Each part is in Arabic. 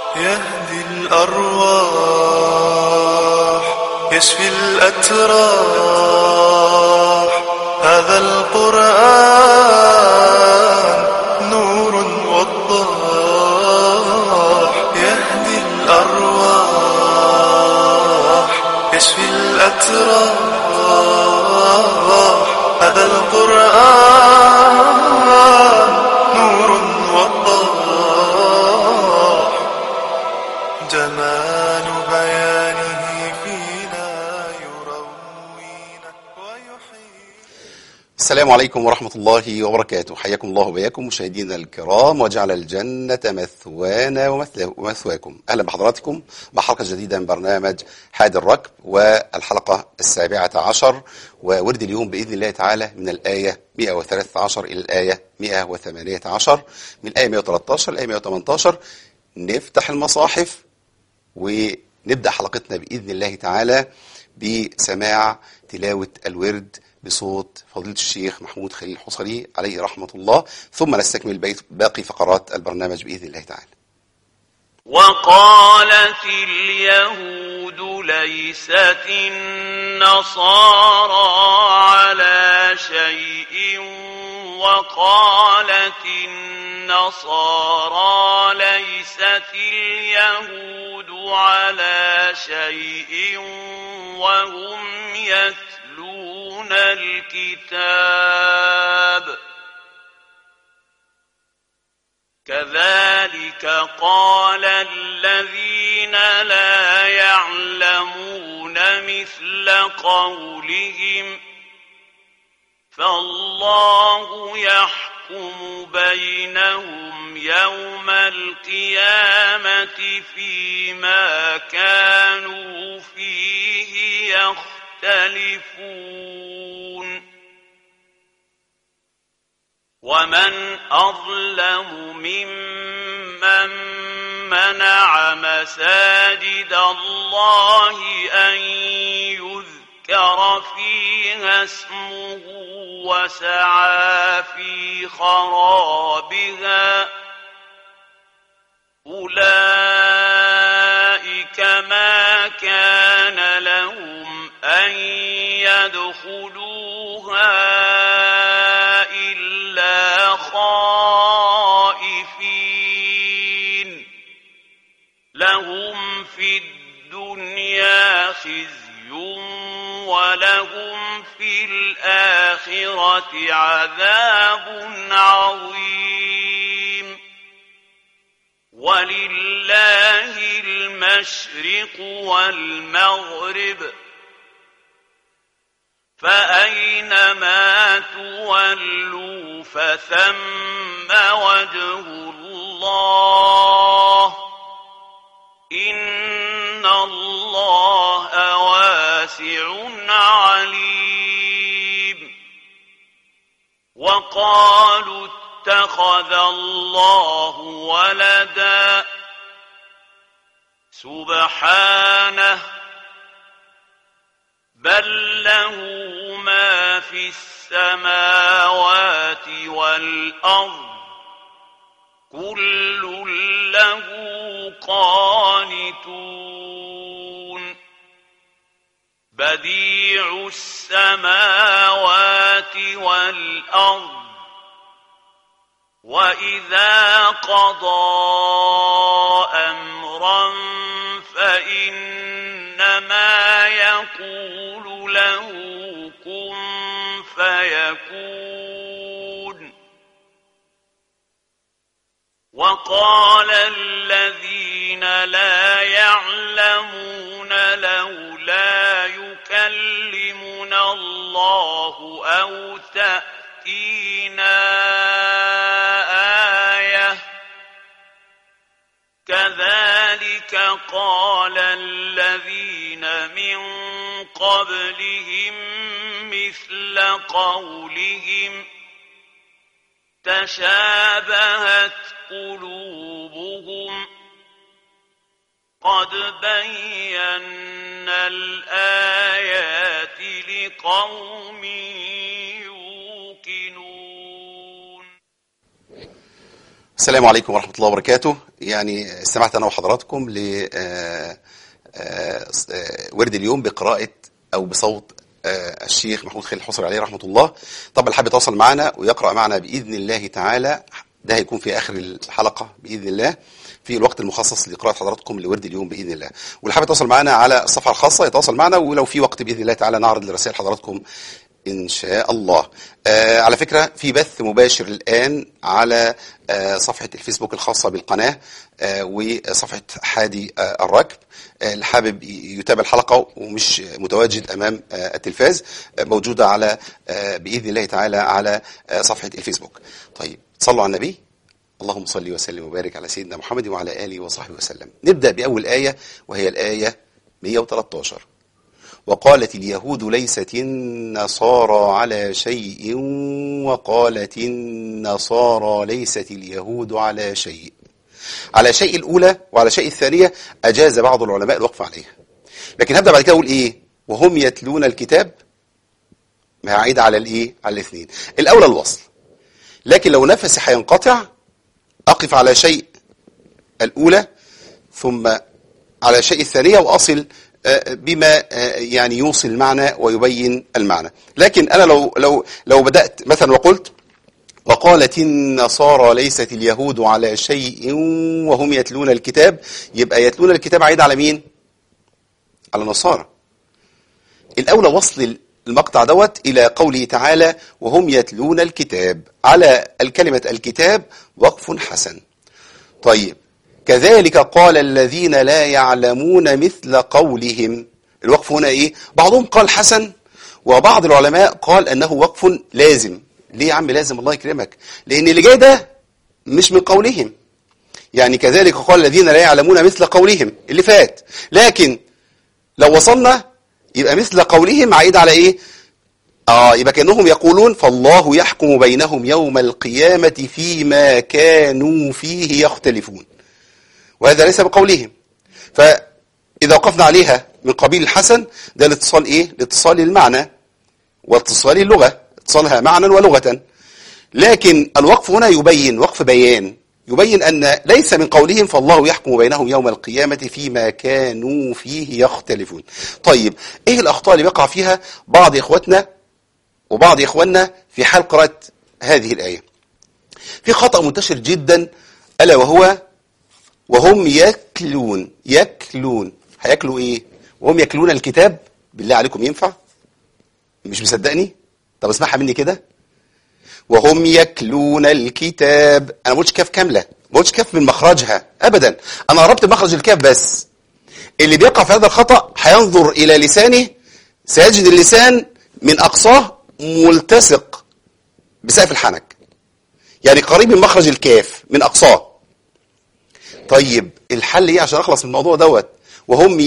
يهدي الأرواح يشفي الأتراح. هذا القرآن نور وضاح. يهدي الأرواح يشفي الأتراح. هذا القرآن نور وضاح. جمال بيانه فينا يروينا ويحيينا. السلام عليكم ورحمة الله وبركاته. حياكم الله وبياكم مشاهدينا الكرام، وجعل الجنة مثوانا ومثواكم. أهلا بحضراتكم بحلقة جديدة من برنامج حاد الركب، والحلقة 17، وورد اليوم بإذن الله تعالى من الآية 113 إلى الآية 118، من الآية 113 إلى الآية 118. نفتح المصاحف ونبدأ حلقتنا بإذن الله تعالى بسماع تلاوة الورد بصوت فضيلة الشيخ محمود خليل الحصري عليه رحمة الله، ثم نستكمل باقي فقرات البرنامج بإذن الله تعالى. وقالت اليهود ليست النصارى على شيء، وقالت النصارى ليست اليهود على شيء وهم يتلون الكتاب. كذلك قال الذين لا يعلمون مثل قولهم، فالله يحكم بينهم يوم القيامة فيما كانوا فيه يختلفون. ومن أظلم ممن منع مساجد الله أن يذكر فيها اسمه وسعى في خرابها. أولئك ما كان لهم أن يدخلوها إلا خائفين. لهم في الدنيا خزي ولهم في الآخرة عذاب عظيم. ولله المشرق والمغرب، فأينما تولوا فثم وجه الله. إن الله واسع عليم. وقالوا اتخذ الله ولدا، سبحانه، بل له ما في السماوات والأرض، كل له قانتون. بديع السماوات والأرض، وإذا قضى أمرا فإنما يقول له كن فيكون. وقال الذين لا يعلمون لولا يكلمنا الله أو تأتينا آية. كذلك قال الذين من قبلهم مثل قولهم، تشابهت قلوبهم، قد بينا الآيات لقوم يوقنون. السلام عليكم ورحمة الله وبركاته. يعني استمعت أنا وحضراتكم ل ورد اليوم بقراءة أو بصوت الشيخ محمود خليل الحصري عليه رحمة الله. طبعا اللي حابب يتواصل معنا ويقرأ معنا بإذن الله تعالى، ده هيكون في آخر الحلقة بإذن الله، في الوقت المخصص لقراءة حضراتكم لورد اليوم بإذن الله. واللي حابب يتواصل معنا على الصفحة الخاصة يتواصل معنا، ولو في وقت بإذن الله تعالى نعرض لرسائل حضراتكم إن شاء الله. على فكرة في بث مباشر الآن على صفحة الفيسبوك الخاصة بالقناة وصفحة حادي الركب. اللي حابب يتابع الحلقة ومش متواجد أمام التلفاز، موجودة على بإذن الله تعالى على صفحة الفيسبوك. طيب صلوا على النبي، اللهم صل وسلم وبارك على سيدنا محمد وعلى آله وصحبه وسلم. نبدأ بأول آية وهي الآية 113. وقالت اليهود ليست النصارى على شيء وقالت النصارى ليست اليهود على شيء. على شيء الأولى وعلى شيء الثانية أجاز بعض العلماء الوقف عليها، لكن هبدأ بعد كده أقول إيه؟ وهم يتلون الكتاب، ما هعيد على الإيه؟ على الاثنين. الأولى الوصل، لكن لو نفسي هينقطع أقف على شيء الأولى ثم على شيء الثانية وأصل بما يعني يوصل المعنى ويبين المعنى. لكن أنا لو بدأت مثلا وقلت وقالت النصارى ليست اليهود على شيء وهم يتلون الكتاب، يبقى يتلون الكتاب عيد على مين؟ على النصارى. الأولى وصل المقطع دوت إلى قوله تعالى وهم يتلون الكتاب، على الكلمة الكتاب وقف حسن. طيب كذلك قال الذين لا يعلمون مثل قولهم. الوقف هنا ايه؟ بعضهم قال حسن وبعض العلماء قال انه وقف لازم. ليه يا عم لازم؟ الله يكرمك، لان اللي جاي ده مش من قولهم. يعني كذلك قال الذين لا يعلمون مثل قولهم اللي فات، لكن لو وصلنا يبقى مثل قولهم عايد على ايه؟ يبقى كأنهم يقولون فالله يحكم بينهم يوم القيامة فيما كانوا فيه يختلفون، وهذا ليس بقولهم. فإذا وقفنا عليها من قبيل الحسن، ده الاتصال ايه؟ الاتصال المعنى واتصال اللغة، اتصالها معنى ولغة. لكن الوقف هنا يبين، وقف بيان، يبين أن ليس من قولهم فالله يحكم بينهم يوم القيامة فيما كانوا فيه يختلفون. طيب ايه الأخطاء اللي بيقع فيها بعض إخوتنا وبعض إخواننا في حال قراءة هذه الآية؟ في خطأ منتشر جدا، ألا وهو وهم يكلون. هياكلوا ايه؟ وهم يكلون الكتاب. بالله عليكم ينفع؟ مش مصدقني؟ طب اسمعها مني كده. وهم يكلون الكتاب، انا ما قلتش كاف كامله، ما قلتش كاف من مخرجها ابدا، انا قربت مخرج الكاف بس. اللي بيقع في هذا الخطأ هينظر الى لسانه، سيجد اللسان من اقصاه ملتصق بسقف الحنك، يعني قريب من مخرج الكاف من اقصاه. طيب الحل ايه عشان اخلص من الموضوع دوت؟ وهم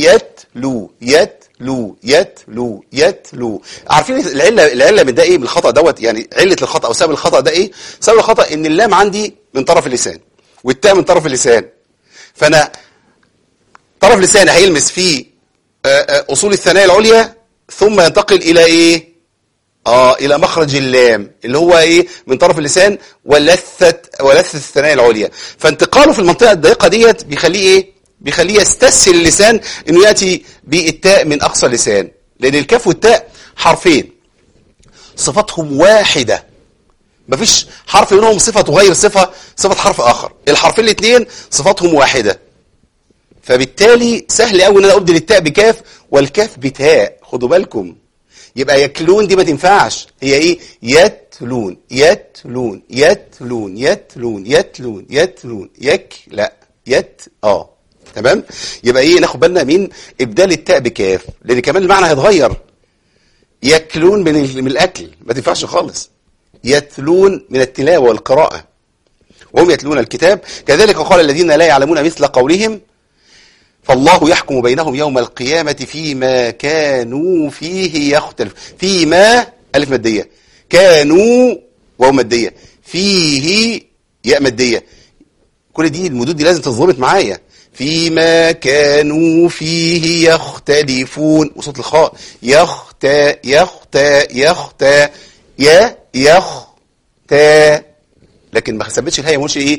يتلو. عارفين العله من ده ايه؟ من الخطا دوت، يعني عله الخطا او سبب الخطا ده ايه؟ سبب الخطا ان اللام عندي من طرف اللسان والتاء من طرف اللسان، فانا طرف لساني هيلمس في اصول الثنايا العليا ثم ينتقل الى ايه؟ الى مخرج اللام اللي هو ايه؟ من طرف اللسان ولثة الثنايا العليا. فانتقاله في المنطقه الضيقه ديت بيخليه ايه؟ بيخليه يستسهل اللسان انه ياتي بالتاء من اقصى اللسان، لان الكاف والتاء حرفين صفتهم واحده، مفيش حرف منهم صفه تغير صفه حرف اخر، الحرفين الاثنين صفاتهم واحده. فبالتالي سهل قوي ان انا ابدل التاء بكاف والكاف بتاء. خدوا بالكم، يبقى يكلون دي ما تنفعش، هي ايه؟ يتلون لا تمام. يبقى ايه؟ ناخد بالنا من ابدال التاء بكاف، لان كمان المعنى هيتغير. ياكلون من الاكل ما تنفعش خالص، يتلون من التلاوه والقراءه. وهم يتلون الكتاب كذلك قال الذين لا يعلمون مثل قولهم فالله يحكم بينهم يوم القيامة فيما كانوا فيه يختلف. فيما ألف مادية، كانوا واو مادية، فيه ياء مادية. كل دي المدود دي لازم تتظبط معايا. فيما كانوا فيه يختلفون، وصوت الخاء لكن ما ثبتش الهيئة، ما قلتش ايه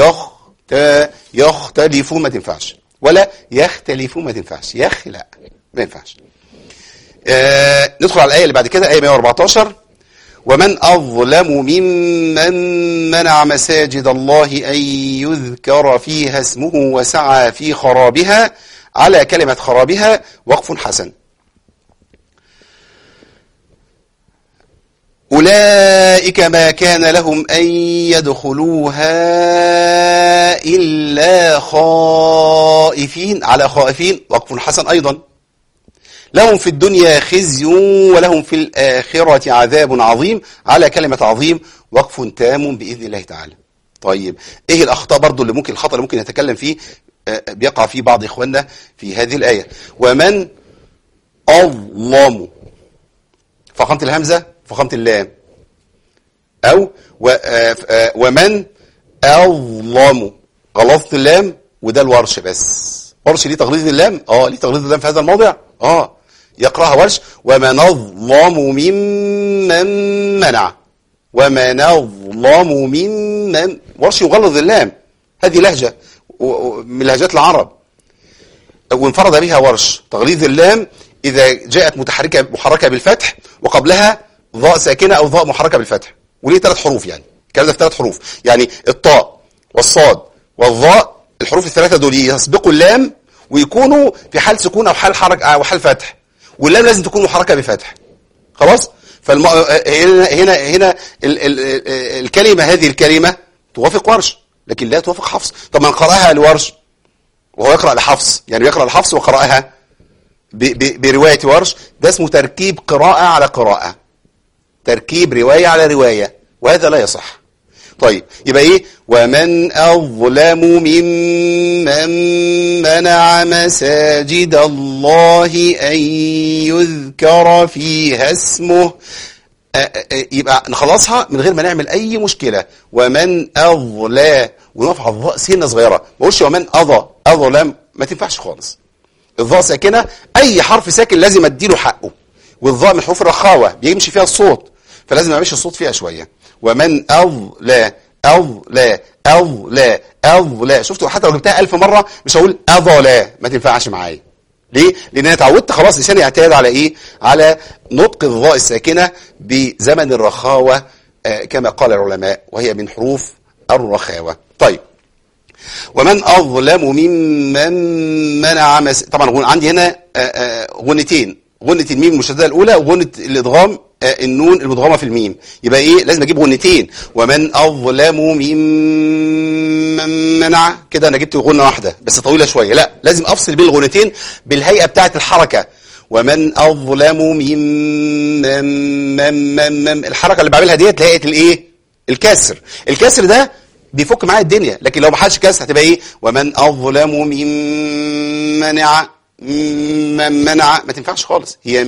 يختلفون، ما تنفعش، ولا يختلفون ما تنفعش، لا ما ينفعش. ندخل على الآية اللي بعد كده، آية 114. ومن أظلم ممن منع مساجد الله أن يذكر فيها اسمه وسعى في خرابها، على كلمة خرابها وقف حسن. أولئك ما كان لهم أن يدخلوها إلا خائفين، على خائفين وقف حسن أيضا. لهم في الدنيا خزي ولهم في الآخرة عذاب عظيم، على كلمة عظيم وقف تام بإذن الله تعالى. طيب إيه الأخطاء برضو اللي ممكن، الخطأ اللي ممكن نتكلم فيه بيقع فيه بعض إخواننا في هذه الآية؟ ومن أظلم، فخمت الهمزة فخمت اللام، أو ومن أظلم غلظت اللام، وده الورش بس. ورش ليه تغليظ اللام؟ ليه تغليظ اللام في هذا الموضع. يقرأها ورش. ومن أظلم ممن منع، ومن أظلم ممن، ورش يغلظ اللام، هذه لهجة من لهجات العرب وانفرد بها ورش. تغليظ اللام إذا جاءت محركة بالفتح وقبلها ضاء ساكنة أو ضاء محركة بالفتح، وليه 3 حروف، يعني الكلام ده في 3 حروف، يعني الطاء والصاد والضاء، الحروف ال3 دول يسبقوا اللام ويكونوا في حال سكون أو حال حركة أو حال فتح، واللام لازم تكون محركة بفتح. خلاص. هنا الكلمة، هذه الكلمة توافق ورش لكن لا توافق حفص. طب من قرأها لورش وهو يقرأ لحفص، يعني يقرأ لحفص وقرأها برواية ورش، ده اسمه تركيب قراءة على قراءة، تركيب رواية على رواية، وهذا لا يصح. طيب يبقى ايه؟ ومن أظلم ممن منع مساجد الله أن يذكر فيها اسمه. يبقى نخلصها من غير ما نعمل أي مشكلة. ومن أظلم، ونقف على الضاء سنة صغيرة، ما اقولش ومن أظلم، ما تنفعش خالص. الضاء ساكنة، أي حرف ساكن لازم أديله حقه، والضاء من حروف الرخاوة بيمشي فيها الصوت، فلازم أمشي الصوت فيها شوية. ومن أظلم، شفتوا حتى لو جبتها 1000 مرة مش هقول أظلا، ما تنفعش معايا. ليه؟ لأن أنا اتعودت خلاص، لساني اعتاد على إيه؟ على نطق الضاء الساكنة بزمن الرخاوة كما قال العلماء، وهي من حروف الرخاوة. طيب ومن أظلم ممن منع طبعا عندي هنا غنتين، غنة الميم المشددة الأولى وغنة الإدغام النون المدغمة في الميم، يبقى إيه؟ لازم أجيب غنتين. ومن أظلم ممن منع، كده أنا جبت غنة واحدة بس طويلة شوية، لا لازم أفصل بين الغنتين بالهيئة بتاعة الحركة. ومن أظلم ممن، الحركة اللي بعملها ديت هيئة الإيه؟ الكسر. الكسر ده بيفك معايا الدنيا، لكن لو ما حدش كسر هتبقى ايه؟ ومن أظلم ممن منع، ما تنفعش خالص، هي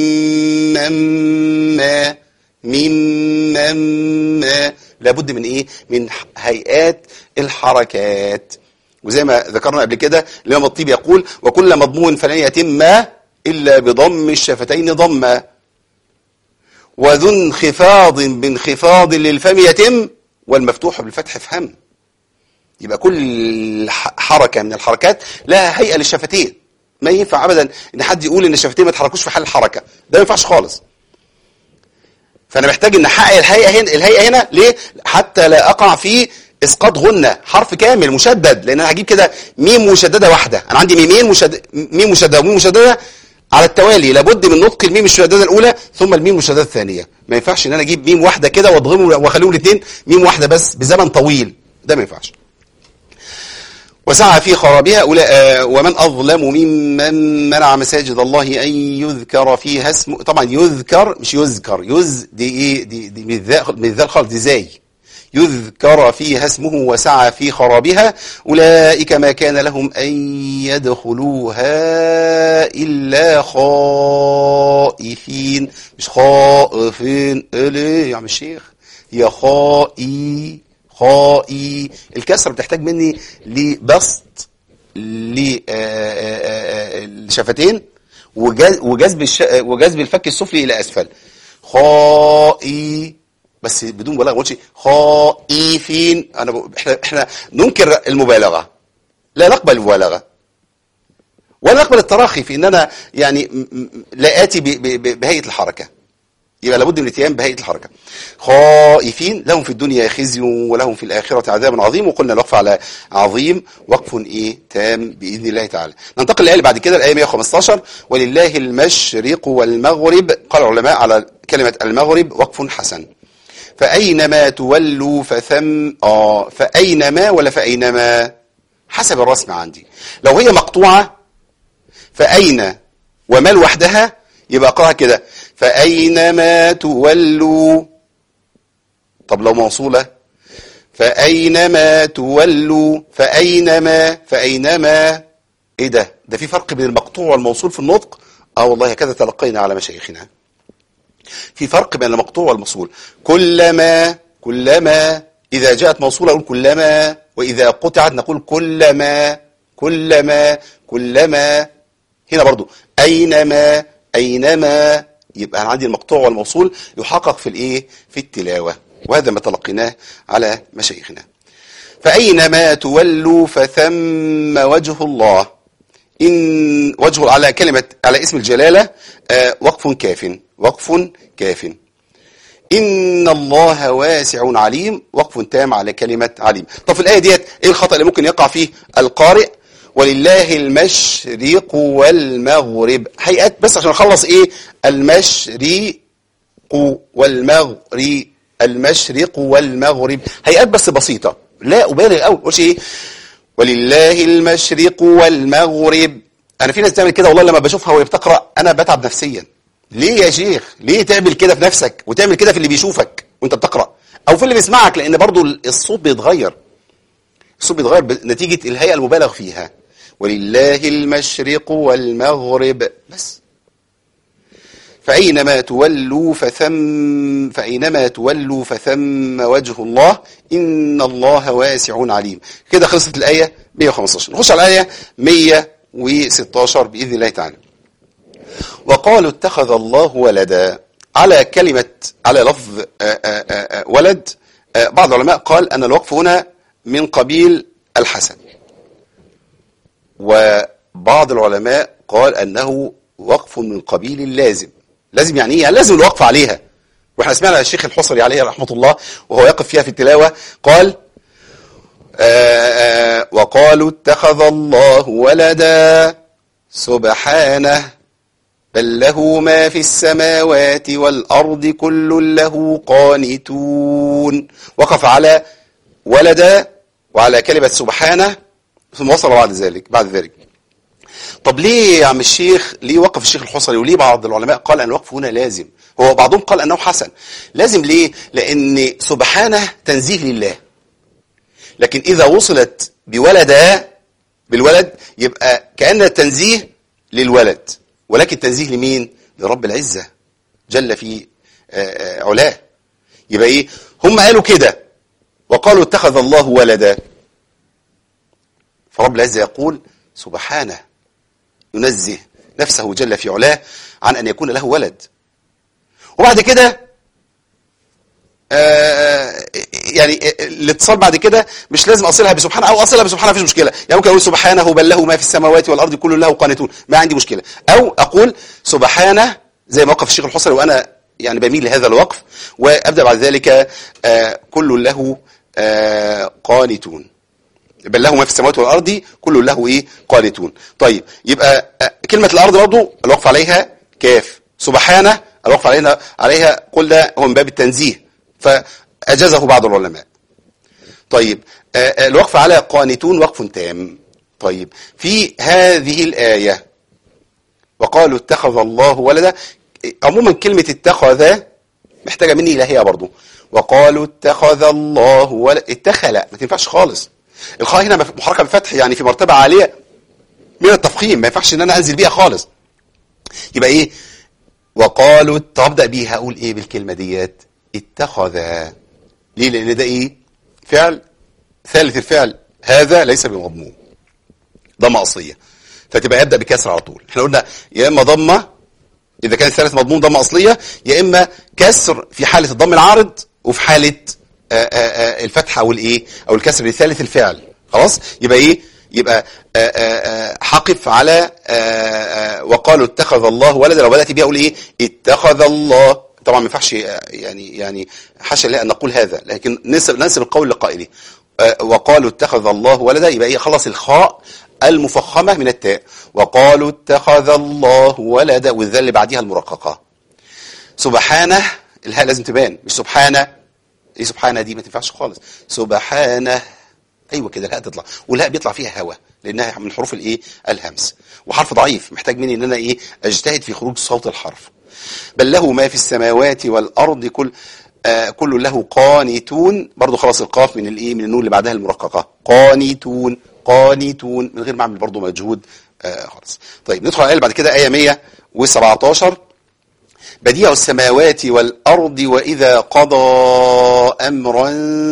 مما لابد من ايه؟ من هيئات الحركات. وزي ما ذكرنا قبل كده الإمام الطيبي يقول: وكل مضمون فلن يتم إلا بضم الشفتين ضما، وذو انخفاض بانخفاض للفم يتم، والمفتوح بالفتح فهم. يبقى كل حركة من الحركات لها هيئة للشفتين، ما ينفع أبدا إن حد يقول إن الشفتين ما يتحركوش في حال الحركة، ده ما ينفعش خالص. فأنا محتاج إن أحقق الهيئة هنا ليه؟ حتى لا أقع في إسقاط غنة حرف كامل مشدد، لأن أنا هجيب كده ميم مشددة واحدة، أنا عندي ميم مشددة وميم مشددة على التوالي، لابد من نطق الميم الشدادة الأولى ثم الميم الشدادة الثانية. ما ينفعش إن أنا أجيب ميم واحدة كده وأضغمهم وأخليهم الاثنين ميم واحدة بس بزمن طويل، ده ما ينفعش. وسعى في خرابها ومن أظلم ممن منع مساجد الله أن يذكر فيها اسمه. طبعا يذكر مش يذكر، دي إيه؟ دي من ذا الخلط، دي زي يذكر فيها اسمه وسعى في خرابها. أولئك ما كان لهم أن يدخلوها إلا خائفين، مش خائفين. ليه يا عم الشيخ؟ هي خائي، الكسرة بتحتاج مني لبسط للشفتين وجذب الفك السفلي إلى أسفل. خائي، بس بدون مبالغه. ما قلتش خائفين. احنا ننكر المبالغه، لا نقبل المبالغه ولا نقبل التراخي في ان انا يعني لا اتي بهيئه الحركه. يبقى لابد من الاتيان بهيئه الحركه. خائفين لهم في الدنيا خزي ولهم في الاخره عذاب عظيم. وقلنا الوقف على عظيم وقف تام باذن الله تعالى. ننتقل للايه اللي بعد كده، الايه 115. ولله المشرق والمغرب. قال العلماء على كلمه المغرب وقف حسن. فاينما تولوا فثم فاينما ولا فاينما حسب الرسم عندي. لو هي مقطوعه فاين وما لوحدها يبقى اقراها كده فأينما تولوا. طب لو موصولة فأينما تولوا فأينما ايه ده في فرق بين المقطوع والموصول في النطق. والله هكذا تلقينا على مشايخنا. في فرق بين المقطوع والموصول. كلما إذا جاءت موصولة نقول كلما، وإذا قطعت نقول كلما. هنا برضو أينما يبقى أنا عندي المقطوع والموصول يحقق في التلاوة، وهذا ما تلقيناه على مشايخنا. فأينما تولوا فثم وجه الله. إن وجه على على اسم الجلالة وقف كاف. إن الله واسع عليم وقف تام على كلمة عليم. طب في الآية ديت ايه الخطأ اللي ممكن يقع فيه القارئ؟ ولله المشرق والمغرب. هيئات بس عشان نخلص المشرق والمغرب هيئات بس بسيطة، لا أبالغ قوي. قلش ولله المشرق والمغرب. أنا في ناس تعمل كده والله لما بشوفها وهي بتقرأ أنا بتعب نفسيا. ليه يا شيخ؟ ليه تعمل كده في نفسك وتعمل كده في اللي بيشوفك وانت بتقرأ أو في اللي بيسمعك؟ لأن برضو الصوت بيتغير نتيجة الهيئة المبالغ فيها. ولله المشرق والمغرب بس. فأينما تولوا فثم وجه الله إن الله واسع عليم. كده خلصت الآية 115. نخش على الآية 116 بإذن الله تعالى. وقالوا اتخذ الله ولدا. على لفظ ولد بعض العلماء قال أن الوقف هنا من قبيل الحسن، وبعض العلماء قال أنه وقف من قبيل اللازم. لازم يعني ايه؟ لازم الوقف عليها. واحنا سمعنا الشيخ الحصري عليه رحمة الله وهو يقف فيها في التلاوة قال وقالوا اتخذ الله ولدا سبحانه بل له ما في السماوات والأرض كل له قانتون. وقف على ولدا وعلى كلمة سبحانه ثم وصل بعد ذلك. طب ليه يا عم الشيخ؟ ليه وقف الشيخ الحصري؟ وليه بعض العلماء قال أن الوقف هنا لازم؟ هو بعضهم قال أنه حسن. لازم ليه؟ لأن سبحانه تنزيه لله، لكن إذا وصلت بالولد يبقى كأن التنزيه للولد، ولكن تنزيه لمين؟ لرب العزة جل في علاه. يبقى هم قالوا كده وقالوا اتخذ الله ولدا، فرب العزة يقول سبحانه ينزه نفسه جل في علاه عن أن يكون له ولد. وبعد كده يعني الاتصال بعد كده مش لازم أصلها بسبحانه أو أصلها بسبحانه مفيش مشكلة. يعني ممكن أقول سبحانه بل له ما في السماوات والأرض كل له قانتون، ما عندي مشكلة. أو أقول سبحانه زي ما وقف الشيخ الحصري وأنا يعني بميل لهذا الوقف، وأبدأ بعد ذلك كل له قانتون بل له ما في السماوات والأرض كل له قانتون. طيب يبقى كلمة الأرض برضو الوقف عليها كاف، سبحانه الوقف عليها قل ده هو من باب التنزيه فأجازه بعض العلماء. طيب الوقف على قانتون وقف تام. طيب في هذه الآية وقالوا اتخذ الله ولدا، عموما كلمة اتخذ محتاجة مني إلهية برضو. وقالوا اتخذ الله ولدا، اتخذ ما تنفعش خالص. الخاء هنا محركة بفتح يعني في مرتبة عالية من التفخيم، ما ينفعش ان انا انزل بيها خالص. يبقى وقالوا تبدأ بيها اقول بالكلمة ديت اتخذ. ليه؟ لان ده فعل ثالث الفعل هذا ليس بمضموم، ضمة أصلية، فتبقى يبدأ بكسر على طول. احنا قلنا يا اما ضمة اذا كان الثالث مضموم ضمة أصلية، يا اما كسر في حالة الضم العارض وفي حالة الفتحة او الايه او الكسر لثالث الفعل. خلاص يبقى ايه؟ يبقى حقف على وقالوا اتخذ الله ولدا. لو بدأت بيه اقول ايه؟ اتخذ الله. طبعا ما ينفعش يعني حاشا لله ان نقول هذا، لكن ننسب القول لقائله. وقالوا اتخذ الله ولدا، يبقى ايه؟ خلص الخاء المفخمة من التاء. وقالوا اتخذ الله ولدا، والذال اللي بعديها المرققة. سبحانه، الهاء لازم تبان، مش سبحانه. ايه سبحانه دي؟ ما تنفعش خالص. سبحانه، ايوه كده الهاء تطلع، والهاء بيطلع فيها هوا لانها من حروف الايه؟ الهمس، وحرف ضعيف محتاج مني ان انا ايه؟ اجتهد في خروج صوت الحرف. بل له ما في السماوات والارض كل له قانتون. برضو خلاص القاف من الايه؟ من النون اللي بعدها المرققه. قانتون، قانتون، من غير ما اعمل برضو مجهود خالص. طيب ندخل على بعد كده آية 117. بديع السماوات والأرض وإذا قضى أمرا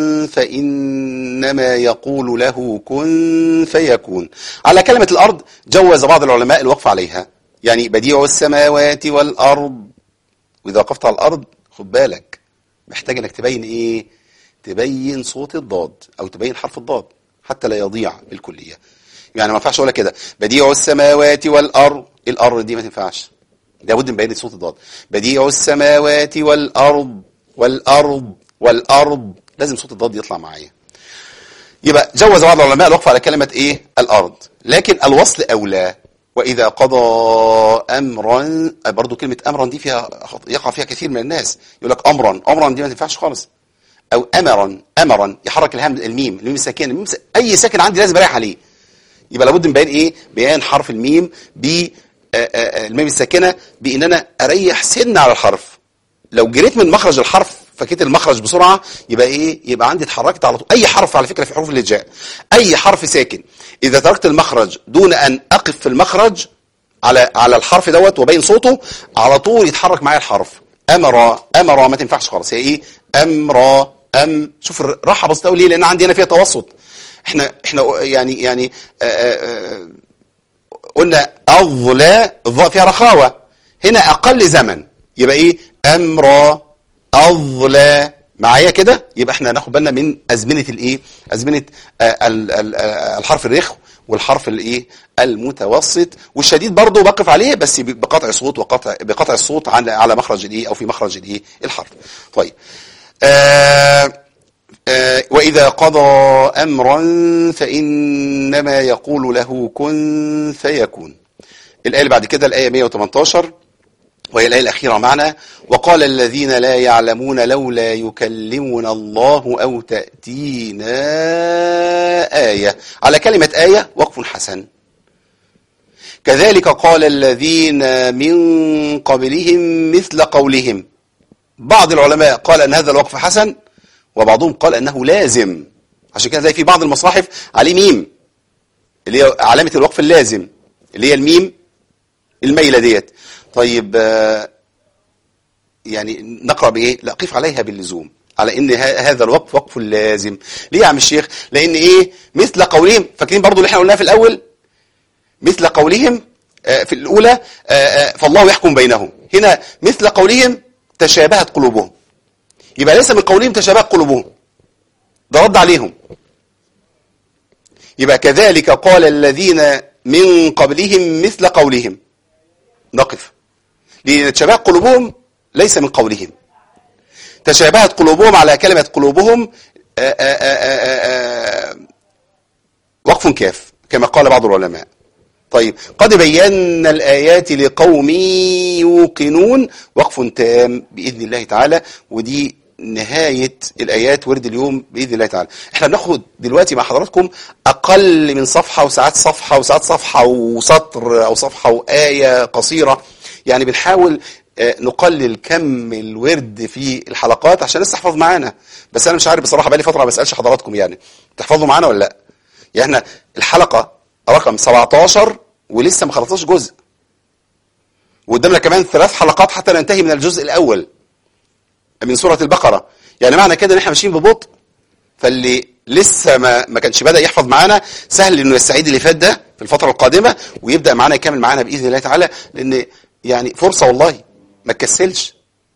فإنما يقول له كن فيكون. على كلمة الأرض جوز بعض العلماء الوقف عليها، يعني بديع السماوات والأرض. وإذا وقفت على الأرض خد بالك، محتاج انك تبين ايه؟ تبين صوت الضاد او تبين حرف الضاد حتى لا يضيع بالكلية. يعني ما ينفعش اقول كده بديع السماوات والأرض، الأرض دي ما تنفعش، لابد من بيان صوت الضاد. بديع السماوات والأرض، والأرض، والأرض، لازم صوت الضاد يطلع معايا. يبقى جوز بعض العلماء الوقف على كلمة ايه؟ الأرض، لكن الوصل أولى. وإذا قضى أمرا، برضو كلمة أمرا دي فيها يقع فيها كثير من الناس، يقول لك أمرا، أمرا دي ما تنفعش خالص. أو أمرا، أمرا يحرك الميم الساكن، أي ساكن عندي لازم أريح عليه. يبقى لابد من بيان إيه؟ بيان حرف الميم الميم الساكنة بإن أنا أريح سن على الحرف. لو جريت من مخرج الحرف فكيت المخرج بسرعة يبقى ايه؟ يبقى عندي اتحركت على طول. اي حرف على فكرة في حروف الهجاء، اي حرف ساكن اذا تركت المخرج دون ان اقف في المخرج على الحرف دوت وبين صوته، على طول يتحرك معايا الحرف. امرا، امرا ما تنفعش خالص، هي ايه؟ امرا، شوف الراحة بسيطة قوي. ليه؟ لان عندي هنا فيها توسط. احنا يعني قلنا اظلا، الظاء فيها رخاوة، هنا اقل زمن، يبقى ايه؟ امرا، اظلا معايا كده. يبقى احنا ناخد بالنا من ازمنه الايه؟ ازمنه الحرف الرخو والحرف الايه؟ المتوسط. والشديد برضه بقف عليه بس بقطع صوت، بقطع الصوت على مخرج الايه او في مخرج الايه؟ الحرف. طيب واذا قضى امرا فانما يقول له كن فيكون. الايه اللي بعد كده الايه 118 وهي الآية الأخيرة معنا. وقال الذين لا يعلمون لولا يكلمنا الله أو تأتينا آية. على كلمة آية وقف حسن. كذلك قال الذين من قبلهم مثل قولهم. بعض العلماء قال أن هذا الوقف حسن، وبعضهم قال أنه لازم. عشان كده زي في بعض المصاحف عليه ميم اللي هي علامة الوقف اللازم، اللي هي الميم الميلة ديت. طيب يعني نقرأ بإيه؟ لا، قف عليها باللزوم، على إن هذا الوقف وقف لازم. ليه يا عم الشيخ؟ لأن إيه؟ مثل قولهم، فاكرين برضو اللي احنا قلناه في الأول؟ مثل قولهم في الأولى فالله يحكم بينهم. هنا مثل قولهم تشابهت قلوبهم، يبقى ليس من قولهم تشابهت قلوبهم، ده رد عليهم. يبقى كذلك قال الذين من قبلهم مثل قولهم. نقف، لأن تشابهت قلوبهم ليس من قولهم. تشابهت قلوبهم على كلمة قلوبهم وقف كاف كما قال بعض العلماء. طيب قد بينا الآيات لقوم يوقنون، وقف تام بإذن الله تعالى. ودي نهاية الآيات ورد اليوم بإذن الله تعالى. احنا بناخد دلوقتي مع حضراتكم أقل من صفحة، وساعات صفحة، وساعات صفحة وسطر، أو صفحة وآية قصيرة. يعني بنحاول نقلل كم الورد في الحلقات عشان لسه احفظ معانا. بس أنا مش عارف بصراحة، بقالي فترة ما بسألش حضراتكم يعني تحفظوا معانا ولا لا. يعني احنا الحلقة رقم 17 ولسه ما خلصناش جزء، وقدامنا كمان 3 حلقات حتى ننتهي من الجزء الأول من سورة البقرة. يعني معنى كده ان احنا ماشيين ببطء، فاللي لسه ما كانش بدأ يحفظ معانا سهل انه يستعيد اللي فات ده في الفترة القادمة ويبدأ معانا يكمل معانا بإذن الله تعالى. لأن يعني فرصة والله، ما تكسلش.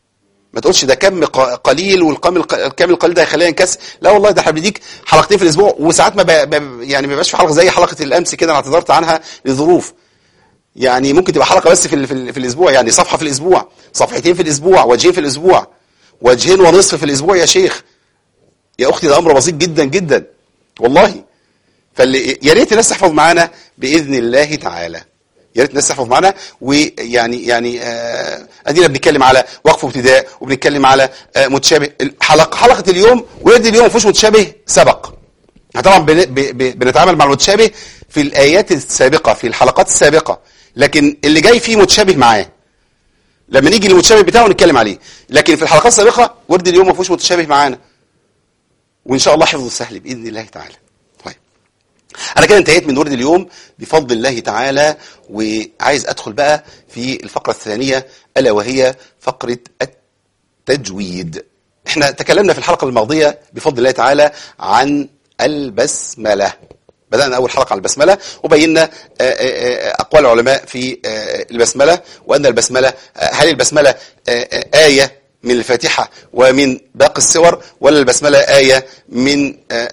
ما تقولش ده كم قليل والكم القليل ده هيخلينا نكسل. لا والله، ده احنا بنديك حلقتين في الاسبوع، وساعات يعني ما بيبقاش في حلقه زي حلقه الامس كده، انا اعتذرت عنها لظروف. يعني ممكن تبقى حلقه بس في الاسبوع، يعني صفحه في الاسبوع، صفحتين في الاسبوع، وجهين في الاسبوع، وجهين ونصف في الاسبوع يا شيخ يا اختي. ده امر بسيط جدا جدا والله. يا ريت الناس تحفظ معانا باذن الله تعالى، يا ريت الناس تحفظ معانا. ويعني ادينا بنتكلم على وقف وابتداء، وبنتكلم على متشابه. حلقه اليوم ورد اليوم ما فيهوش متشابه سبق. طبعا بنتعامل مع المتشابه في الايات السابقه، في الحلقات السابقه، لكن اللي جاي فيه متشابه معاه لما نيجي للمتشابه بتاعه نتكلم عليه. لكن في الحلقات السابقه ورد اليوم ما فيهوش متشابه معانا، وان شاء الله حفظه سهل باذن الله تعالى. طيب، انا كده انتهيت من ورد اليوم بفضل الله تعالى، وعايز ادخل بقى في الفقره الثانيه، الا وهي فقره التجويد. احنا تكلمنا في الحلقه الماضيه بفضل الله تعالى عن البسمله. بدأنا أول حلقة على البسملة، وبينا أقوال العلماء في البسملة، وأن البسملة، هل البسملة آية من الفاتحة ومن باقي السور، ولا البسملة آية من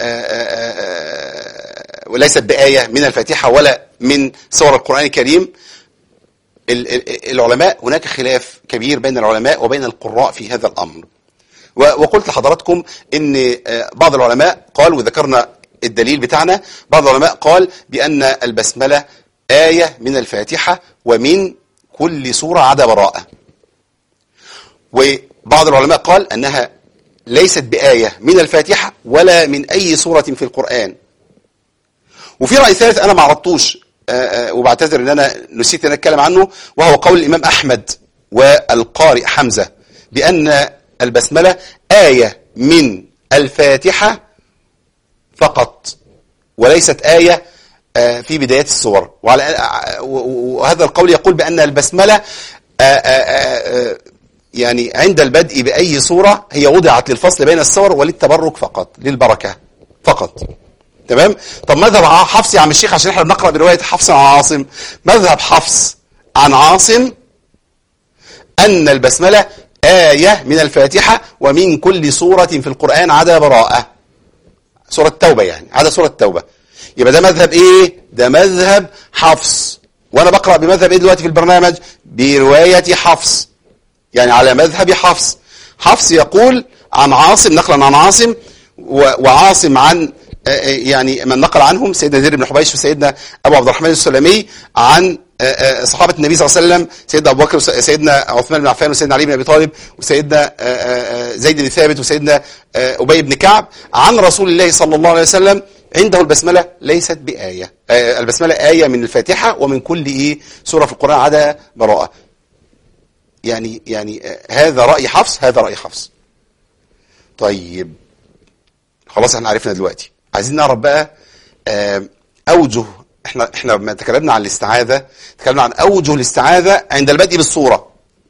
وليست بآية من الفاتحة ولا من سور القرآن الكريم؟ العلماء هناك خلاف كبير بين العلماء وبين القراء في هذا الأمر. وقلت لحضراتكم ان بعض العلماء قال، وذكرنا الدليل بتاعنا، بعض العلماء قال بأن البسملة آية من الفاتحة ومن كل سورة عدا براءة، وبعض العلماء قال أنها ليست بآية من الفاتحة ولا من أي سورة في القرآن. وفي رأي ثالث أنا ما عرضتوش وبعتذر أن أنا نسيت أن أتكلم عنه، وهو قول الإمام أحمد والقارئ حمزة بأن البسملة آية من الفاتحة فقط، وليست آية في بدايات السور. وهذا القول يقول بأن البسملة يعني عند البدء بأي سورة هي وضعت للفصل بين السور وللتبرك فقط، للبركة فقط. تمام؟ طب مذهب حفص يا عم الشيخ، عشان احنا بنقرأ برواية حفص عن عاصم، مذهب حفص عن عاصم أن البسملة آية من الفاتحة ومن كل سورة في القرآن عدا براءة، سورة التوبة يعني، عدا سورة التوبة. يبقى ده مذهب ايه؟ ده مذهب حفص. وانا بقرأ بمذهب ايه دلوقتي في البرنامج؟ برواية حفص، يعني على مذهب حفص. حفص يقول عن عاصم، نقلا عن عاصم، وعاصم عن يعني من نقل عنهم سيدنا زيد بن حبيش وسيدنا ابو عبد الرحمن السلمي، عن صحابة النبي صلى الله عليه وسلم، سيدنا أبو بكر وسيدنا عثمان بن عفان وسيدنا علي بن أبي طالب وسيدنا زيد بن ثابت وسيدنا أبي بن كعب، عن رسول الله صلى الله عليه وسلم عنده البسملة ليست بآية. البسملة آية من الفاتحة ومن كل سورة في القرآن عدا براءة. يعني هذا رأي حفص، هذا رأي حفص. طيب خلاص احنا عرفنا دلوقتي، عايزين نعرف بقى أوجه. احنا لما تكلمنا عن الاستعاذة تكلمنا عن أوجه الاستعاذة عند البدء بالسورة.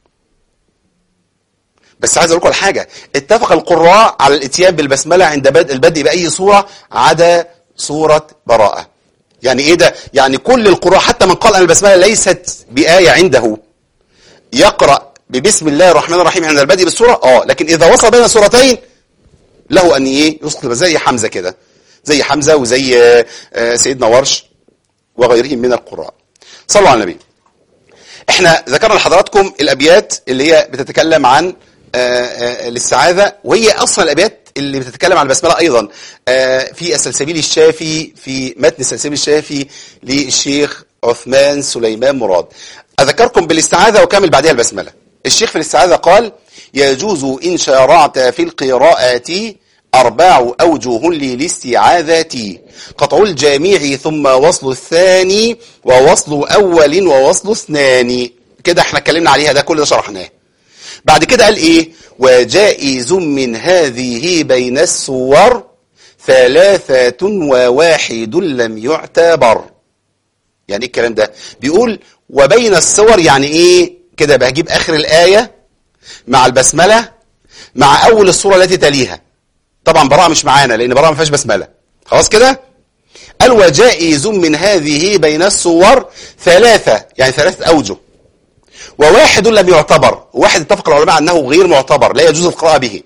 بس عايز اقول لكم على حاجة، اتفق القراء على الاتيان بالبسملة عند البدء بأي سورة عدا سورة براءة. يعني ايه ده؟ يعني كل القراء حتى من قال ان البسملة ليست بآية عنده يقرأ ببسم الله الرحمن الرحيم عند البدء بالسورة، لكن اذا وصل بين سورتين له ان يسقط زي حمزة كده، زي حمزة وزي سيدنا ورش وغيرهم من القراء. صلوا على النبي. احنا ذكرنا لحضراتكم الابيات اللي هي بتتكلم عن الاستعاذة، وهي اصلا الابيات اللي بتتكلم عن البسملة ايضا في السلسبيل الشافي، في متن السلسبيل الشافي للشيخ عثمان سليمان مراد. اذكركم بالاستعاذة وكمل بعدها البسملة. الشيخ في الاستعاذة قال: يجوز ان شارعت في القراءات 4 أوجه للاستعاذة، قطع الجامع ثم وصل الثاني ووصل أول ووصل اثنان. كده احنا اتكلمنا عليها، ده كل ده شرحناه. بعد كده قال ايه؟ وجائز من هذه بين السور 3 وواحد لم يعتبر. يعني ايه الكلام ده؟ بيقول وبين السور يعني ايه كده؟ بهجيب اخر الآية مع البسملة مع اول السورة التي تليها. طبعا براءة مش معانا لان براءة ما فيهاش بسملة. خلاص كده؟ قال وجائز من هذه بين السور 3، يعني 3 أوجه. وواحد لم يعتبر، واحد اتفق العلماء أنه غير معتبر لا يجوز القراءة به.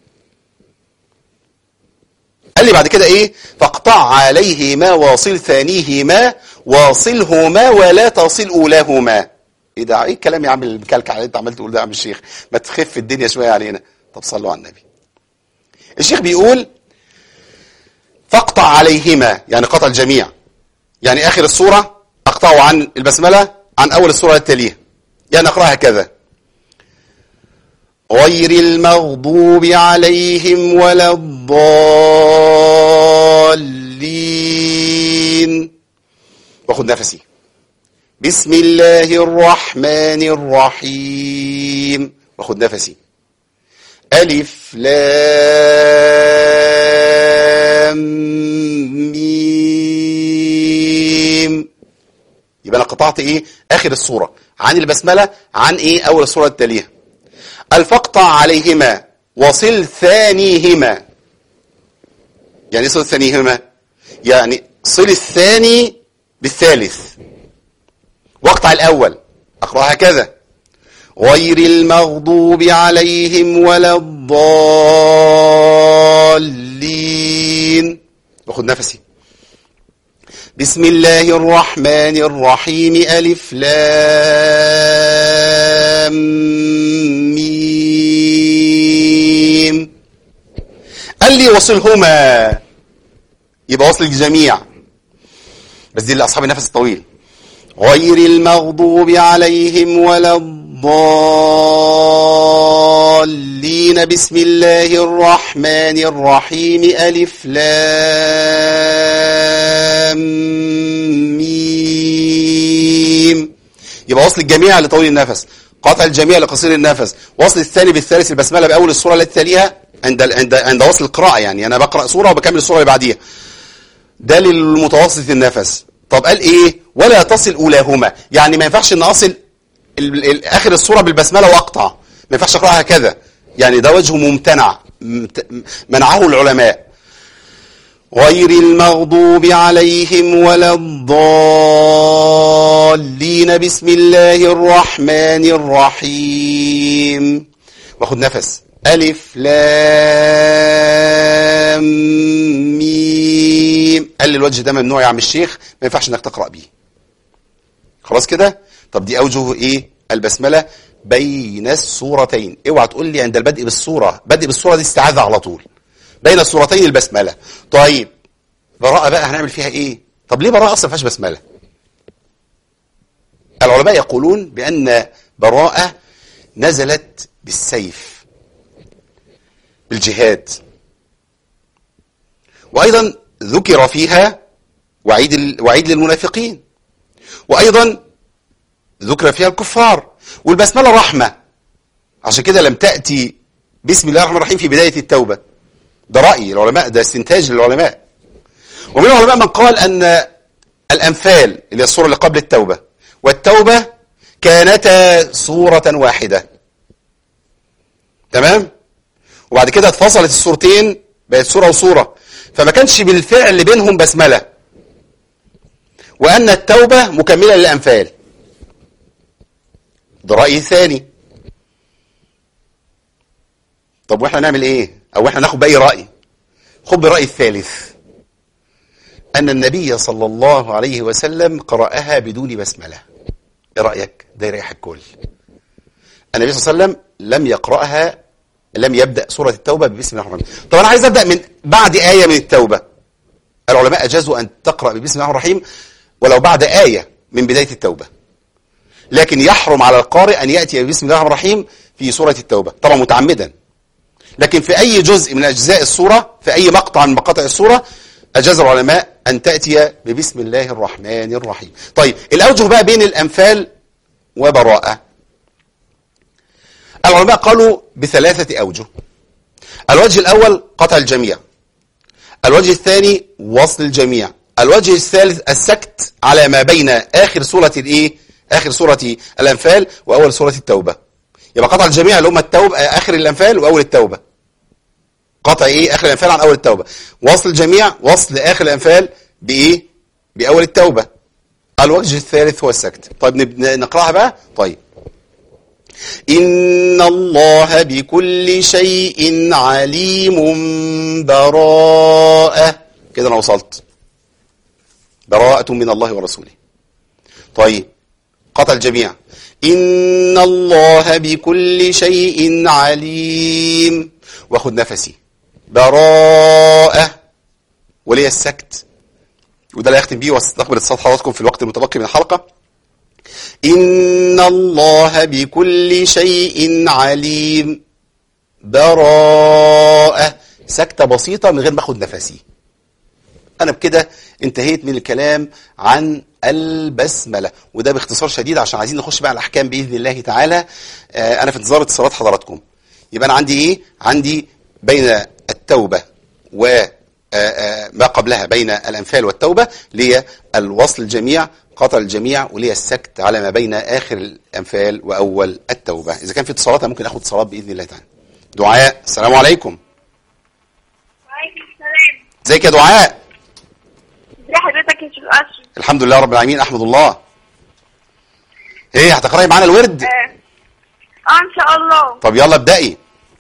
قال لي بعد كده ايه؟ فاقطع عليهما واصل ثانيهما واصلهما ولا تصل اولاهما. ايه ده؟ ايه الكلام يا عم المكلكع اللي انت عمال تقول ده يا عم الشيخ؟ ما تخف الدنيا شويه علينا. طب صلوا على النبي. الشيخ بيقول فاقطع عليهما، يعني قطع الجميع، يعني اخر السوره اقطعه عن البسمله عن اول السوره التاليه، يعني اقراها كذا: غير المغضوب عليهم ولا الضالين. واخد نفسي. بسم الله الرحمن الرحيم. واخد نفسي. ألف لام ميم. يبقى انا قطعت ايه؟ اخر السوره عن البسمله عن ايه؟ اول السوره التاليه. الفقطع عليهما وصل ثانيهما. يعني ايه صل ثانيهما؟ يعني صل الثاني بالثالث واقطع الاول. اقراها كذا: غير المغضوب عليهم ولا الضالين. باخد نفسي. بسم الله الرحمن الرحيم. ألف لام ميم. قال لي وصلهما، يبقى وصل الجميع، بس دي لأصحاب النفس الطويل. غير المغضوب عليهم ولا الضالين. بسم الله الرحمن الرحيم. ألف لام ميم. يبقى وصل الجميع لطويل النفس، قطع الجميع لقصير النفس، وصل الثاني بالثالث البسمله باول السوره التي تليها عند وصل القراءه، يعني انا بقرا سوره وبكمل السوره اللي بعديها. ده للمتوسط النفس. طب قال ايه؟ ولا تصل اولاهما، يعني ما ينفعش ان اصل اخر السوره بالبسمله واقطع، ما ينفعش اقراها كذا، يعني ده وجه ممتنع منعه العلماء. غير المغضوب عليهم ولا الضالين. بسم الله الرحمن الرحيم. واخد نفس. ألف لام ميم. قال لي الوجه ده ممنوع يا عم الشيخ، ما ينفعش انك تقرأ بيه. خلاص كده؟ طب دي أوجه ايه؟ البسملة بين السورتين. اوعى تقول لي عند البدء بالسورة، بدء بالسورة دي استعاذة على طول. بين السورتين البسملة. طيب براءة بقى هنعمل فيها ايه؟ طب ليه براءة اصلا ما فيهاش بسملة؟ العلماء يقولون بأن براءة نزلت بالسيف، بالجهاد، وأيضا ذكر فيها وعيد للمنافقين، وأيضا ذكر فيها الكفار، والبسملة رحمة، عشان كده لم تأتي بسم الله الرحمن الرحيم في بداية التوبة. ده رأي العلماء، ده استنتاج للعلماء. ومن العلماء من قال أن الأنفال اللي هي السورة اللي قبل التوبة والتوبة كانتا سورة واحدة، تمام؟ وبعد كده اتفصلت السورتين بقت سورة وسورة، فما كانش بالفعل بينهم بسملة، وأن التوبة مكملة للأنفال. ده رأي ثاني. طب واحنا نعمل ايه؟ او احنا ناخد بأي رأي؟ خد برأي الثالث، أن النبي صلى الله عليه وسلم قرأها بدون بسملة. ايه رأيك؟ ده يريح الكل. النبي صلى الله عليه وسلم لم يقرأها، لم يبدأ سورة التوبة ببسم الله الرحمن الرحيم. طب أنا عايز أبدأ من بعد آية من التوبة. العلماء أجازوا أن تقرأ ببسم الله الرحمن الرحيم ولو بعد آية من بداية التوبة، لكن يحرم على القارئ أن يأتي ببسم الله الرحمن الرحيم في سورة التوبة، طبعا متعمدا. لكن في أي جزء من أجزاء السورة، في أي مقطع من مقاطع السورة، أجاز العلماء أن تأتي ببسم الله الرحمن الرحيم. طيب الأوجه بقى بين الأنفال وبراءة. العلماء قالوا بثلاثة أوجه. الوجه الأول قطع الجميع، الوجه الثاني وصل الجميع، الوجه الثالث السكت على ما بين آخر سورة الإيه؟ آخر سورة الأنفال وأول سورة التوبة. يبقى قطع الجميع اللي هم التوبة، آخر الأنفال وأول التوبة. قطع إيه؟ آخر الأنفال عن أول التوبة. وصل الجميع وصل آخر الأنفال بإيه؟ بأول التوبة. الوجه الثالث هو السكت. طيب نقرأها بقى. طيب إن الله بكل شيء عليم براءة. كده أنا وصلت. براءة من الله ورسوله. طيب قطع الجميع. إن الله بكل شيء عليم. واخد نفسي. براءة ولي السكت، وده لا يختم بيه واستقبل اتصال حضراتكم في الوقت المتبقي من الحلقة. إن الله بكل شيء عليم. براءة، سكتة بسيطة من غير ما اخد نفسي. أنا بكده انتهيت من الكلام عن البسملة، وده باختصار شديد عشان عايزين نخش بقى على الأحكام بإذن الله تعالى. أنا في انتظار اتصالات حضراتكم. يبقى أنا عندي إيه؟ عندي بين التوبة وما قبلها، بين الأنفال والتوبة، ليه الوصل الجميع، قطع الجميع، وليه السكت على ما بين آخر الأنفال وأول التوبة. إذا كان في اتصالات ممكن أخد اتصالات بإذن الله تعالى. دعاء، السلام عليكم. وعليكم السلام. ازيك يا دعاء؟ ازي حضرتك يا شيخ اشرف؟ الحمد لله رب العالمين، احمد الله. ايه هتقراي معانا الورد؟ ان شاء الله. طب يلا ابدأي.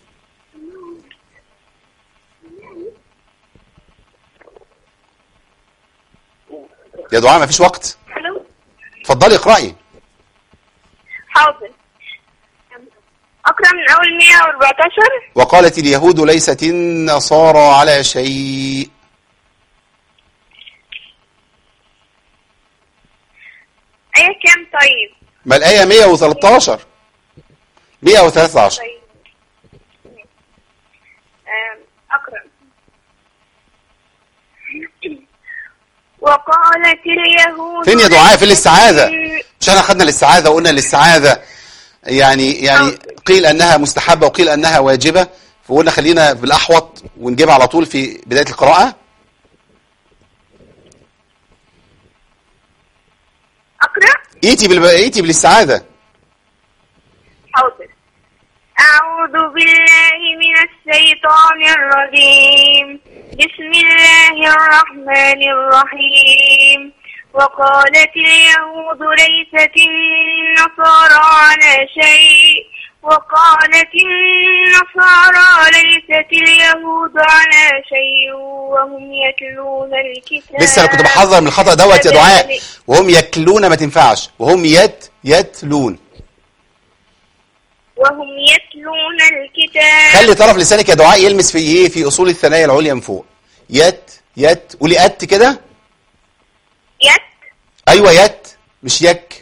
يا دعاء مفيش وقت. الو. اتفضلي اقرأي. حاضر. اقرا من اول 114. وقالت اليهود ليست النصارى على شيء. ايه كام طيب؟ ما الآية 113 113. طيب. اقرا. وقالت اليهود فين يا دعاء؟ في الاستعاذة. مش احنا خدنا الاستعاذة وقلنا الاستعاذة يعني قيل انها مستحبة وقيل انها واجبة، فقلنا خلينا بالاحوط ونجيبها على طول في بداية القراءة. اقرا. ايتي بالاستعاذة. حاضر. أعوذ بالله من الشيطان الرجيم. بسم الله الرحمن الرحيم. وقالت اليهود ليست النصارى على شيء. وقالت النصارى ليست اليهود على شيء وهم يتلون الكتاب. لسه انا كنت بحذر من الخطأ دوت يا دعاء. وهم يكلون ما تنفعش، وهم يتلون. وهم يتلون الكتاب. خلي طرف لسانك يا دعاء يلمس في ايه؟ في اصول الثنايا العليا من فوق. قولي ات كده. ايوه يت مش يك.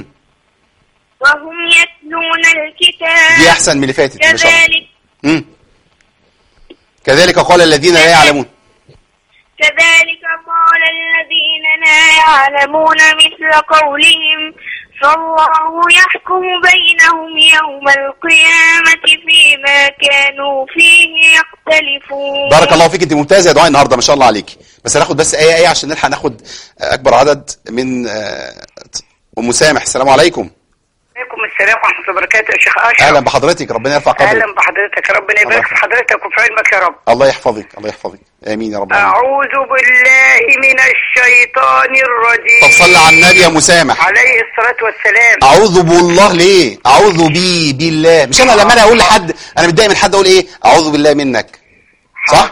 وهم يتلون الكتاب. دي احسن من اللي فاتت ما شاء الله. كذلك. كذلك قال الذين لا يعلمون. كذلك قال الذين لا يعلمون مثل قولهم. فالله يحكم بينهم يوم القيامة فيما كانوا فيه يختلفون. بارك الله فيك، انت ممتازه يا دعاء النهارده ما شاء الله عليك. بس هناخد بس ايه عشان نلحق ناخد اكبر عدد من ام سامح. السلام عليكم. عليكم السلام ورحمة الله وبركاته يا شيخ أشرف. اهلا بحضرتك، ربنا يرفع قدرك. اهلا بحضرتك، ربنا يبارك في حضرتك وفي علمك يا رب. الله يحفظك، الله يحفظك، امين يا رب. اعوذ بالله من الشيطان الرجيم. طب صلي على النبي يا مسامح عليه الصلاة والسلام. اعوذ بالله ليه؟ اعوذ بالله. مش انا لما انا اقول لحد انا متضايق من حد اقول ايه؟ اعوذ بالله منك، صح؟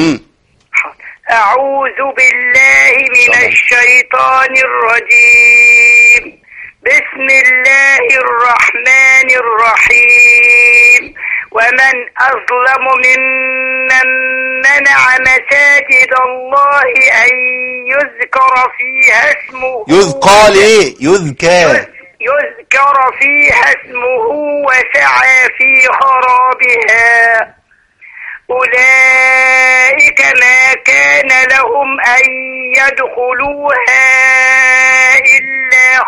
اعوذ بالله من الشيطان الرجيم. بسم الله الرحمن الرحيم. ومن أظلم ممن منع مساجد الله أن يذكر فيها اسمه. يذكر فيها اسمه وسعى في خرابها. أولئك ما كان لهم أن يدخلوها إلا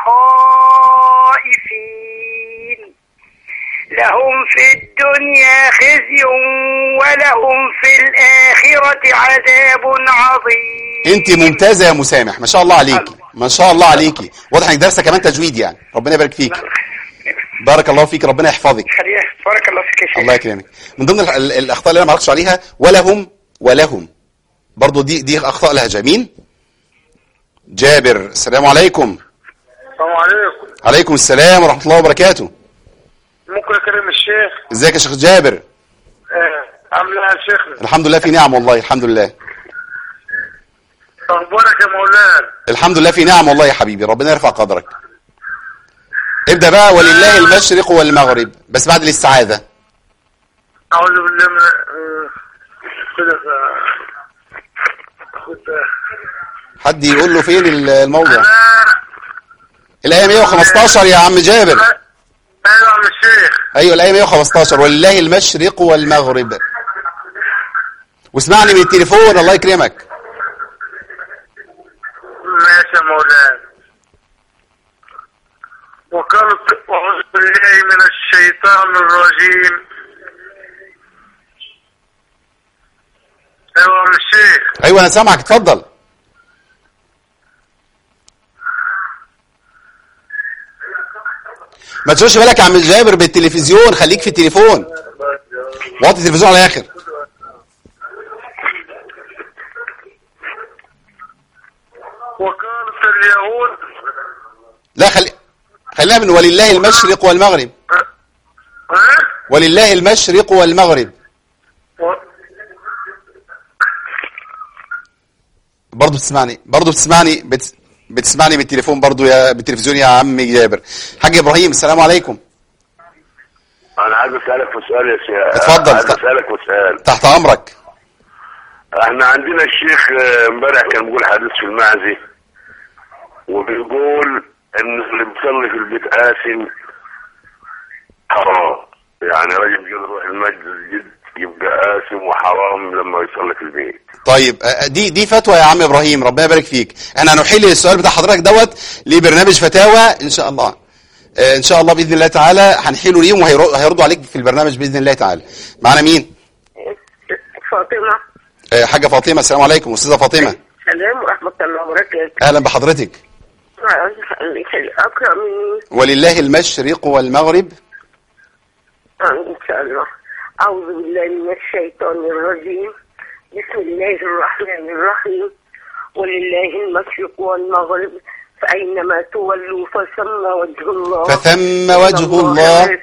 خائفين. لهم في الدنيا خزي ولهم في الآخرة عذاب عظيم. انت ممتازة يا مسامح، ما شاء الله عليكي، ما شاء الله عليكي. واضح انك دارسة كمان تجويد يعني، ربنا يبارك فيك. بارك الله فيك، ربنا يحفظك. بارك الله فيك يا شيخ. الله يكرمك. من ضمن الاخطاء اللي انا ما عرفتش عليها ولهم برضو دي اخطاء لهجة. مين؟ جابر. السلام عليكم. السلام عليكم. عليكم السلام ورحمة الله وبركاته. ممكن اكلم الشيخ؟ ازيك يا شيخ جابر؟ عامل ايه يا شيخنا؟ الحمد لله في نعم والله، الحمد لله. اخبارك يا مولانا؟ الحمد لله في نعم والله يا حبيبي، ربنا يرفع قدرك. ابدأ بقى. ولله المشرق والمغرب، بس بعد الاستعاذة. اعوذ بالله من كده. حد يقول له فين الموضع؟ الآية 115 يا عم جابر. ايوه يا عم الشيخ. ايوه الآية 115 ولله المشرق والمغرب. واسمعني من التليفون الله يكرمك. ماشي يا مولانا. وقالت أعوذ بالله من الشيطان الرجيم. ايوه يا عم الشيخ. ايوه انا سامعك، اتفضل. ما تشغلش بالك يا عم جابر بالتلفزيون، خليك في التليفون. وطي التلفزيون على الاخر. وقالت اليهود. لا خلينا من ولله المشرق والمغرب. ولله المشرق والمغرب. برضه بتسمعني بالتليفون برضه بالتلفزيون يا عم جابر. حاج ابراهيم السلام عليكم. انا عايز اسالك في سؤال يا شيخ. اتفضل. عايز اسالك في سؤال. تحت امرك. احنا عندنا الشيخ امبارح كان بيقول حديث في المعزي، وبيقول ان اللي بيصلي في البيت آثم حرام. يعني راجل يروح المسجد يبقى آثم وحرام لما يصلي في البيت. طيب دي فتوى يا عم ابراهيم، ربنا يبارك فيك. احنا هنحل السؤال بتاع حضرتك دوت لبرنامج فتاوى ان شاء الله. ان شاء الله باذن الله تعالى هنحيله ليهم وهيردوا عليك في البرنامج باذن الله تعالى. معانا مين؟ فاطمه. حاجه فاطمه السلام عليكم. استاذه فاطمه. السلام ورحمه الله وبركاته. اهلا بحضرتك. اقرا مني. ولله المشرق والمغرب. ان شاء الله. اعوذ بالله من الشيطان الرجيم. بسم الله الرحمن الرحيم. ولله المشرق والمغرب فأينما تولوا فثم وجه الله. فثم وجه الله.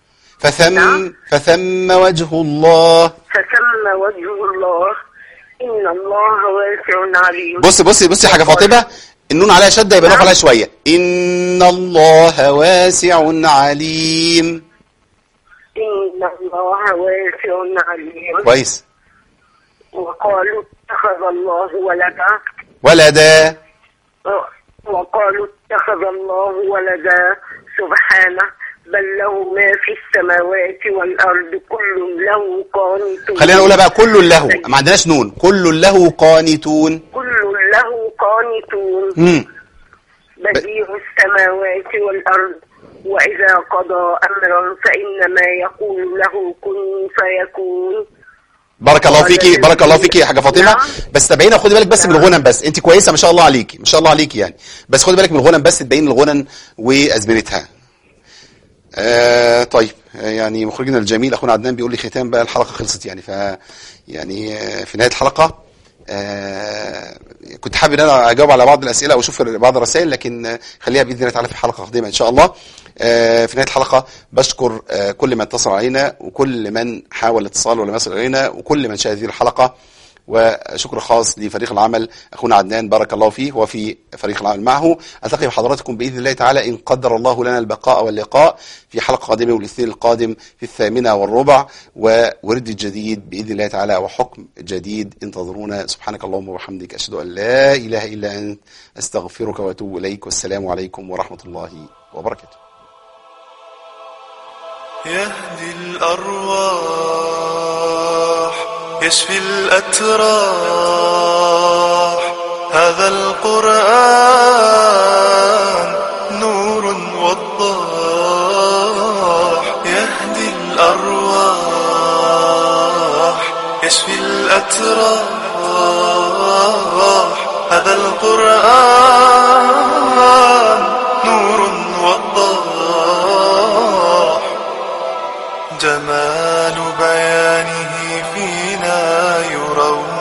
فثم وجه الله. فثم وجه الله. إن الله واسع عليم. بصي حاجة فاطمة، النون عليها شدة يبقى نقف عليها شوية. إن الله واسع عليم. إن الله واسع عليم. كويس. وقالوا اتخذ الله ولدا. وقالوا اتخذ الله ولدا سبحانه بل له ما في السماوات والأرض كل له قانتون. خلينا نقولها بقى كل له، ما عندناش نون. كل له قانتون. كل له قانتون. بديع السماوات والأرض وإذا قضى أمرا فإنما يقول له كن فيكون. بارك الله فيكي، بارك الله فيكي يا حاجه فاطمه. بس تابعينا وخدي بالك بس من الغنن. بس انت كويسه ما شاء الله عليكي، ما شاء الله عليكي يعني. بس خدي بالك من الغنن بس، تبين الغنن وازمنتها. طيب يعني مخرجنا الجميل اخونا عدنان بيقول لي ختام بقى الحلقه خلصت يعني. يعني في نهايه الحلقه كنت حابب ان انا اجاوب على بعض الاسئله او اشوف بعض الرسائل، لكن خليها باذن الله تعالى في حلقه قادمه ان شاء الله. في نهايه الحلقه بشكر كل من اتصل علينا وكل من حاول الاتصال ولم يصل الينا وكل من شاهد هذه الحلقه، وشكر خاص لفريق العمل اخونا عدنان بارك الله فيه وفي فريق العمل معه. التقي بحضراتكم باذن الله تعالى ان قدر الله لنا البقاء واللقاء في حلقه قادمه والاثنين القادم في 8:15 وورد جديد باذن الله تعالى وحكم جديد. انتظرونا. سبحانك اللهم وبحمدك اشهد ان لا اله الا انت استغفرك واتوب اليك. والسلام عليكم ورحمه الله وبركاته. يهدي الأرواح يشفي الأتراح. هذا القرآن نور وضاح. يهدي الأرواح يشفي الأتراح. هذا القرآن نور وضاح. جمال بيانه فينا يروح.